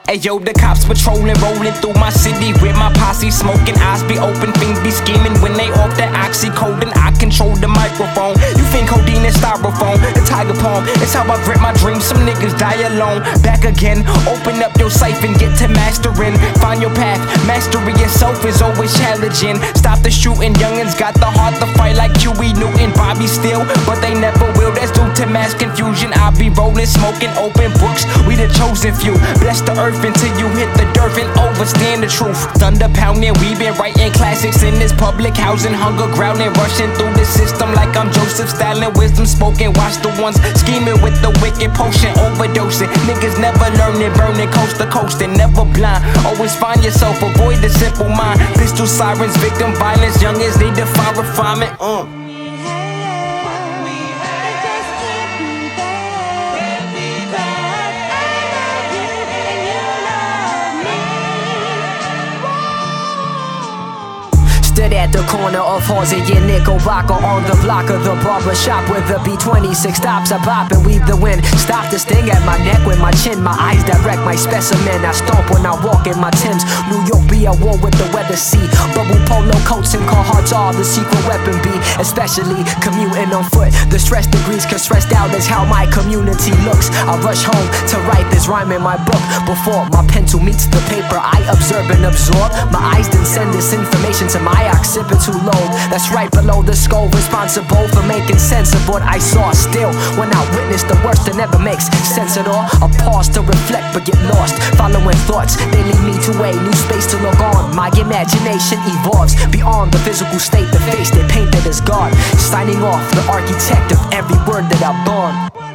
Ayo, the cops patrolling, rolling through my city with my posse, smoking, eyes be open, things be scheming when they off that oxycodone. I control the microphone. You think codeine is styrofoam? The tiger palm, it's how I grip my dreams. Some niggas die alone. Back again, open up your safe and get to mastering. Find your path, mastery yourself is always challenging. Stop the shooting, youngins got the heart to fight like Huey Newton, Bobby Steele, but they never will. That's due to mass confusion. I be rolling, smoking, open books. We the chosen few. Bless the earth until you hit the dirt and overstand the truth. Thunder pounding, we been writing classics in this public housing. Hunger growling, rushing through the system like I'm Joseph Stalin. Wisdom spoken, watch the ones scheming with the wicked potion, overdosing. Niggas never learning, burning coast to coast and never blind. Always find yourself, avoid the simple mind. Pistol sirens, victim violence, youngins need to find refinement. Stood at the corner of Halsey and Knickerbocker, on the block of the barber shop where the B-26 stops. I bop and weave the wind, stop the sting at my neck with my chin. My eyes direct my specimen. I stomp when I walk in my Timbs. New York be at war with the weather sea. Bubble polo coats and Carhartts are the secret weapon be. Especially commuting on foot. The stress degrees, cause stressed out is how my community looks. I rush home to write this rhyme in my book. Before my pencil meets the paper, I observe and absorb. My eyes then send this information to my occipital lobe. That's right below the skull, responsible for making sense of what I saw. Still, when I witness the worst, it never makes sense at all. I pause to reflect but get lost, following thoughts. They lead me to a new space to look on. My imagination evolves beyond the physical state. The face they painted as God, signing off, the architect of every word that I born.